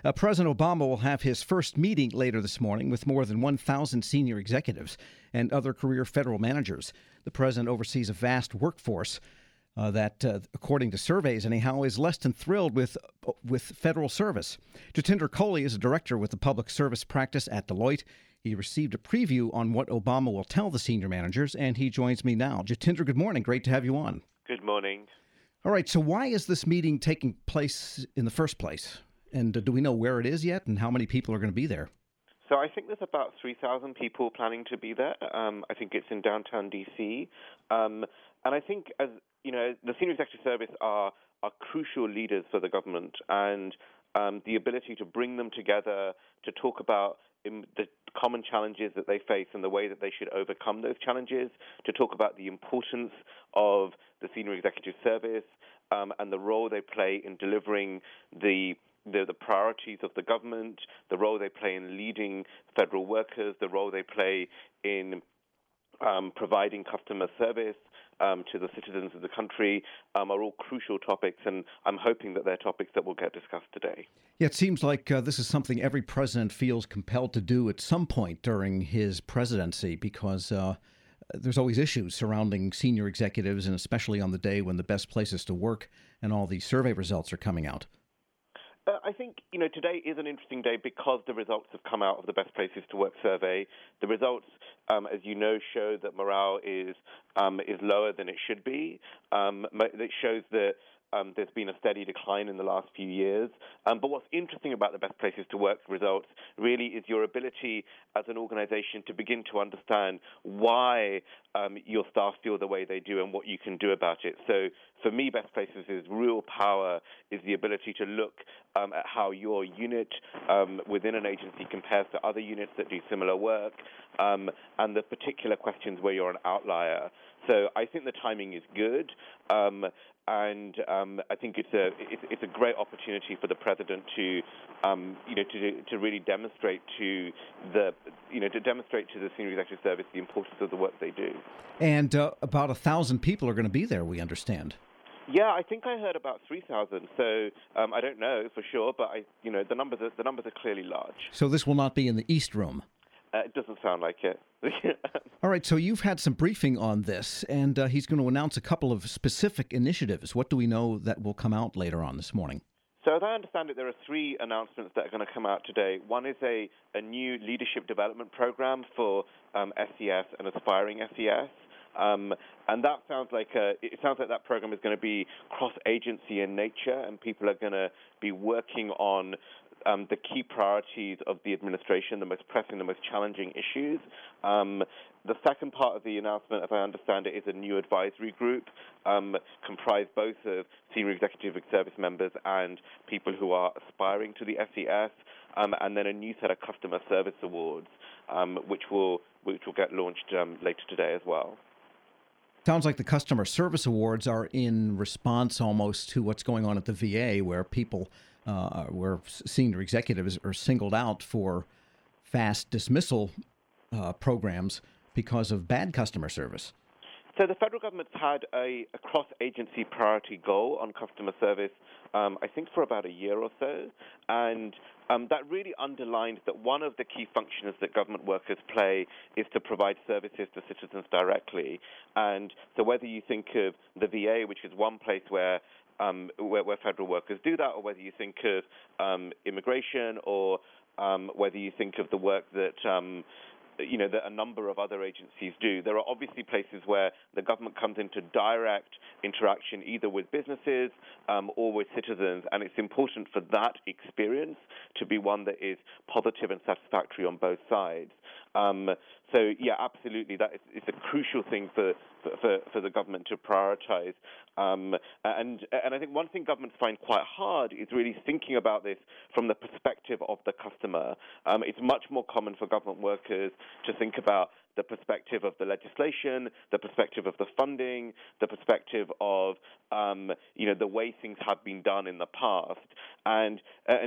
President Obama will have his first meeting later this morning with more than 1,000 senior executives and other career federal managers. The president oversees a vast workforce that, according to surveys anyhow, is less than thrilled with federal service. Jatinder Kohli is a director with the public service practice at Deloitte. He received a preview on what Obama will tell the senior managers, and he joins me now. Jatinder, good morning. Great to have you on. Good morning. All right, so why is this meeting taking place in the first place? And do we know where it is yet and how many people are going to be there? So I think there's about 3,000 people planning to be there. I think it's in downtown D.C. And I think, as you know, the senior executive service are crucial leaders for the government, and the ability to bring them together to talk about the common challenges that they face and the way that they should overcome those challenges, to talk about the importance of the senior executive service and the role they play in delivering the priorities of the government, the role they play in leading federal workers, the role they play in providing customer service to the citizens of the country are all crucial topics, and I'm hoping that they're topics that will get discussed today. Yeah, it seems like this is something every president feels compelled to do at some point during his presidency because there's always issues surrounding senior executives, and especially on the day when the best places to work and all these survey results are coming out. I think, today is an interesting day because the results have come out of the Best Places to Work survey. The results, as you know, show that morale is lower than it should be. It shows that there's been a steady decline in the last few years. But what's interesting about the Best Places to Work results really is your ability as an organization to begin to understand why your staff feel the way they do and what you can do about it. So for me, Best Places' real power is the ability to look at how your unit within an agency compares to other units that do similar work, and the particular questions where you're an outlier. So I think the timing is good. And I think it's a great opportunity for the president to really demonstrate to the senior executive service the importance of the work they do. And about 1,000 people are going to be there, we understand. Yeah, I think I heard about 3,000. So I don't know for sure, but the numbers are clearly large. So this will not be in the East Room. It doesn't sound like it. All right, so you've had some briefing on this, and he's going to announce a couple of specific initiatives. What do we know that will come out later on this morning? So as I understand it, there are 3 announcements that are going to come out today. One is a new leadership development program for SES and aspiring SES. And that sounds like that program is going to be cross-agency in nature, and people are going to be working on the key priorities of the administration, the most pressing, the most challenging issues. The second part of the announcement, as I understand it, is a new advisory group comprised both of senior executive service members and people who are aspiring to the SES, and then a new set of customer service awards, which will get launched later today as well. Sounds like the customer service awards are in response almost to what's going on at the VA, where where senior executives are singled out for fast dismissal programs because of bad customer service. So the federal government's had a cross-agency priority goal on customer service, I think, for about a year or so. And that really underlines that one of the key functions that government workers play is to provide services to citizens directly. And so whether you think of the VA, which is one place where federal workers do that, or whether you think of immigration, or whether you think of the work that that a number of other agencies do. There are obviously places where the government comes into direct interaction either with businesses or with citizens, and it's important for that experience to be one that is positive and satisfactory on both sides. So, yeah, absolutely, it's a crucial thing for the government to prioritize. And I think one thing governments find quite hard is really thinking about this from the perspective of the customer. It's much more common for government workers to think about the perspective of the legislation, the perspective of the funding, the perspective of the way things have been done in the past, and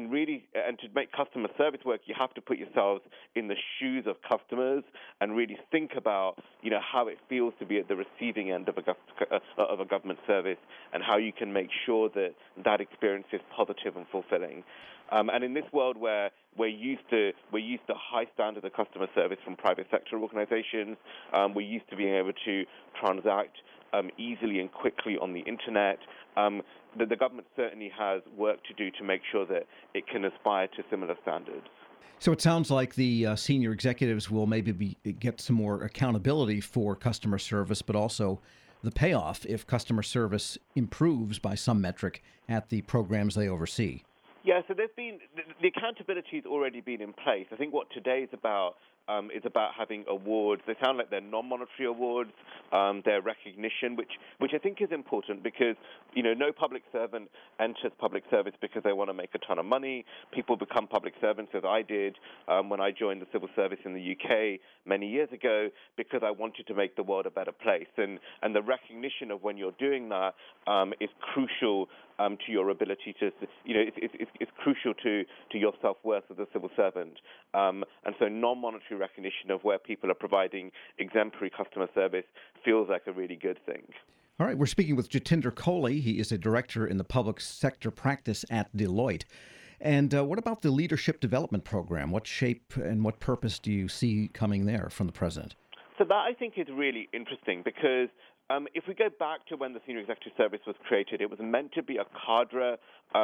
to make customer service work, you have to put yourselves in the shoes of customers and really think about how it feels to be at the receiving end of a government service, and how you can make sure that experience is positive and fulfilling. And in this world where we're used to high standards of customer service from private sector organizations, we're used to being able to transact easily and quickly on the internet. The government certainly has work to do to make sure that it can aspire to similar standards. So it sounds like the senior executives will maybe get some more accountability for customer service, but also the payoff if customer service improves by some metric at the programs they oversee. Yeah, so there's been the accountability has already been in place. I think what today is about having awards. They sound like they're non-monetary awards. They're recognition, which I think is important because no public servant enters public service because they want to make a ton of money. People become public servants, as I did when I joined the civil service in the UK many years ago, because I wanted to make the world a better place. And the recognition of when you're doing that is crucial to your ability to, it's crucial to your self-worth as a civil servant. And so non-monetary recognition of where people are providing exemplary customer service feels like a really good thing. All right, we're speaking with Jatinder Kohli. He is a director in the public sector practice at Deloitte. And what about the leadership development program? What shape and what purpose do you see coming there from the president? So that, I think, is really interesting because if we go back to when the Senior Executive Service was created, it was meant to be a cadre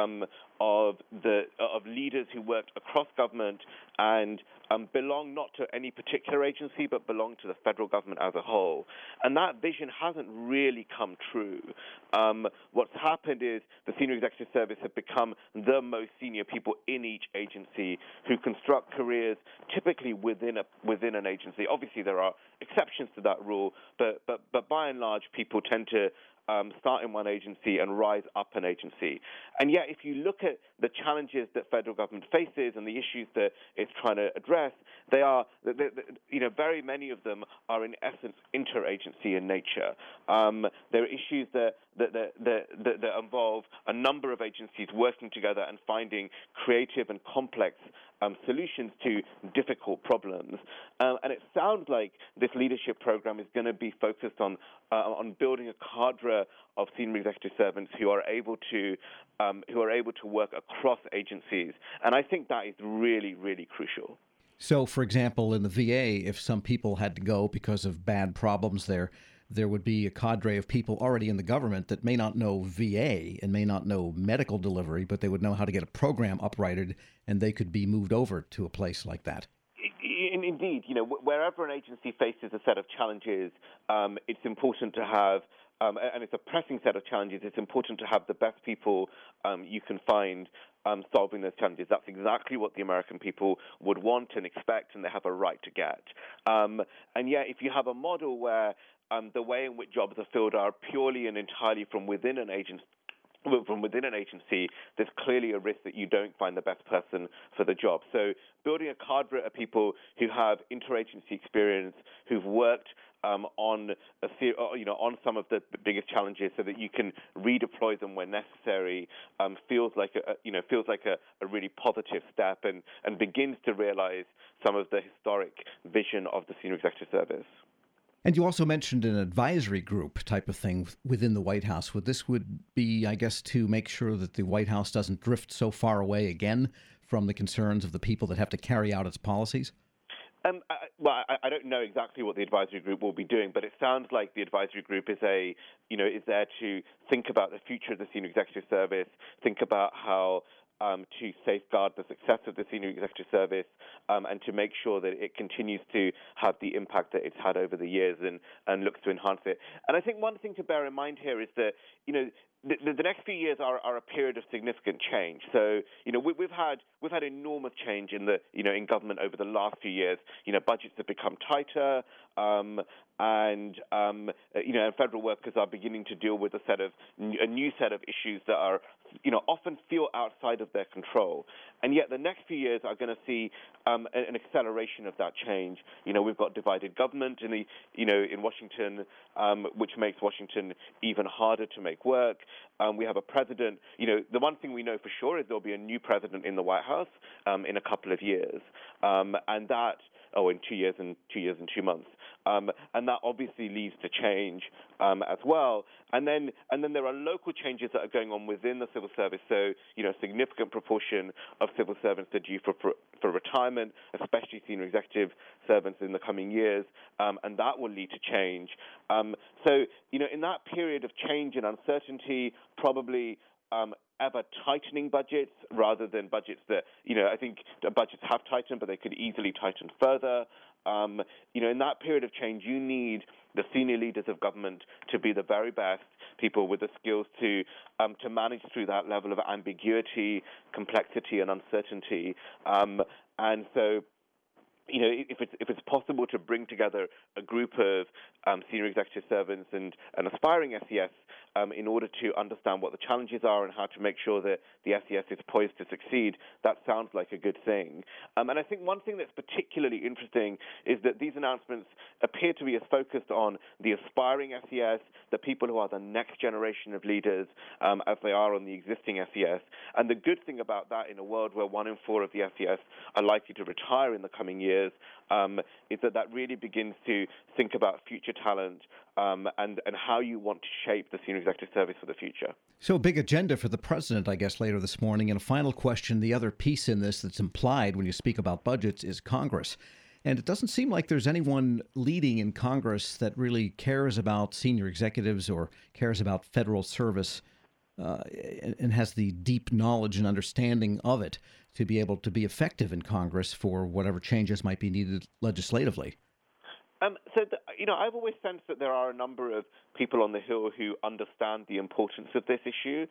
of leaders who worked across government and belong not to any particular agency, but belong to the federal government as a whole. And that vision hasn't really come true. What's happened is the Senior Executive Service have become the most senior people in each agency who construct careers typically within an agency. Obviously, there are exceptions to that rule, but by and large, people tend to start in one agency and rise up an agency. And yet, if you look at the challenges that federal government faces and the issues that it's trying to address, very many of them are in essence interagency in nature. There are issues that involve a number of agencies working together and finding creative and complex solutions to difficult problems. And it sounds like this leadership program is going to be focused on building a cadre of senior executive servants who are able to work across agencies. And I think that is really, really crucial. So, for example, in the VA, if some people had to go because of bad problems there would be a cadre of people already in the government that may not know VA and may not know medical delivery, but they would know how to get a program uprighted, and they could be moved over to a place like that. Indeed, wherever an agency faces a set of challenges, it's important to have, and it's a pressing set of challenges, it's important to have the best people you can find solving those challenges. That's exactly what the American people would want and expect, and they have a right to get. And yet, if you have a model where the way in which jobs are filled are purely and entirely from within an agency, there's clearly a risk that you don't find the best person for the job. So building a cadre of people who have interagency experience, who've worked on some of the biggest challenges, so that you can redeploy them when necessary, feels like a really positive step and begins to realize some of the historic vision of the Senior Executive Service. And you also mentioned an advisory group type of thing within the White House. This would be, I guess, to make sure that the White House doesn't drift so far away again from the concerns of the people that have to carry out its policies? I don't know exactly what the advisory group will be doing, but it sounds like the advisory group is there to think about the future of the Senior Executive Service, think about how to safeguard the success of the Senior Executive Service, and to make sure that it continues to have the impact that it's had over the years and looks to enhance it. And I think one thing to bear in mind here is that, the next few years are a period of significant change. So, we've had enormous change in government over the last few years. Budgets have become tighter, and federal workers are beginning to deal with a new set of issues that are, often feel outside of their control. And yet the next few years are going to see an acceleration of that change. We've got divided government in Washington, which makes Washington even harder to make work. We have a president. The one thing we know for sure is there'll be a new president in the White House in a couple of years, and that. In 2 years and 2 months. And that obviously leads to change as well. And then there are local changes that are going on within the civil service. So, a significant proportion of civil servants are due for retirement, especially senior executive servants in the coming years, and that will lead to change. So, in that period of change and uncertainty, probably ever tightening budgets rather than budgets that, I think the budgets have tightened, but they could easily tighten further. In that period of change, you need the senior leaders of government to be the very best, people with the skills to manage through that level of ambiguity, complexity, and uncertainty. And so, if it's possible to bring together a group of senior executive servants and aspiring SES in order to understand what the challenges are and how to make sure that the SES is poised to succeed, that sounds like a good thing. And I think one thing that's particularly interesting is that these announcements appear to be as focused on the aspiring SES, the people who are the next generation of leaders, as they are on the existing SES. And the good thing about that in a world where 1 in 4 of the SES are likely to retire in the coming years is that really begins to think about future talent and how you want to shape the senior executive service for the future. So a big agenda for the president, I guess, later this morning. And a final question, the other piece in this that's implied when you speak about budgets is Congress. And it doesn't seem like there's anyone leading in Congress that really cares about senior executives or cares about federal service and has the deep knowledge and understanding of it to be able to be effective in Congress for whatever changes might be needed legislatively. I've always sensed that there are a number of people on the Hill who understand the importance of this issue,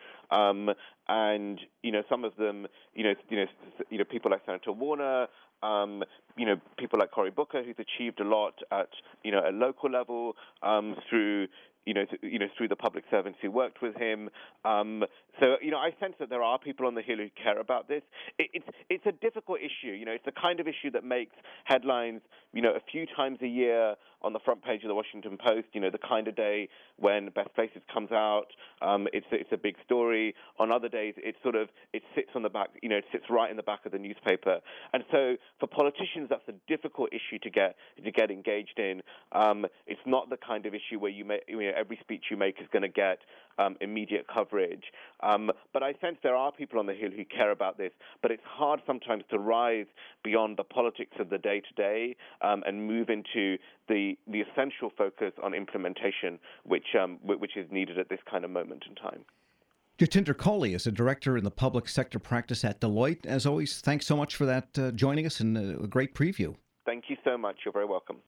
and some of them, people like Senator Warner, people like Cory Booker, who's achieved a lot at a local level through the public servants who worked with him. So I sense that there are people on the Hill who care about this. It's a difficult issue. It's the kind of issue that makes headlines, a few times a year on the front page of the Washington Post. The kind of day when Best Places comes out, it's a big story. On other days, it sits on the back, it sits right in the back of the newspaper. And so for politicians, that's a difficult issue to get engaged in. It's not the kind of issue where every speech you make is going to get immediate coverage. But I sense there are people on the Hill who care about this, but it's hard sometimes to rise beyond the politics of the day-to-day and move into the essential focus on implementation, which is needed at this kind of moment in time. Jatinder Kohli is a director in the public sector practice at Deloitte. As always, thanks so much for that joining us and a great preview. Thank you so much. You're very welcome.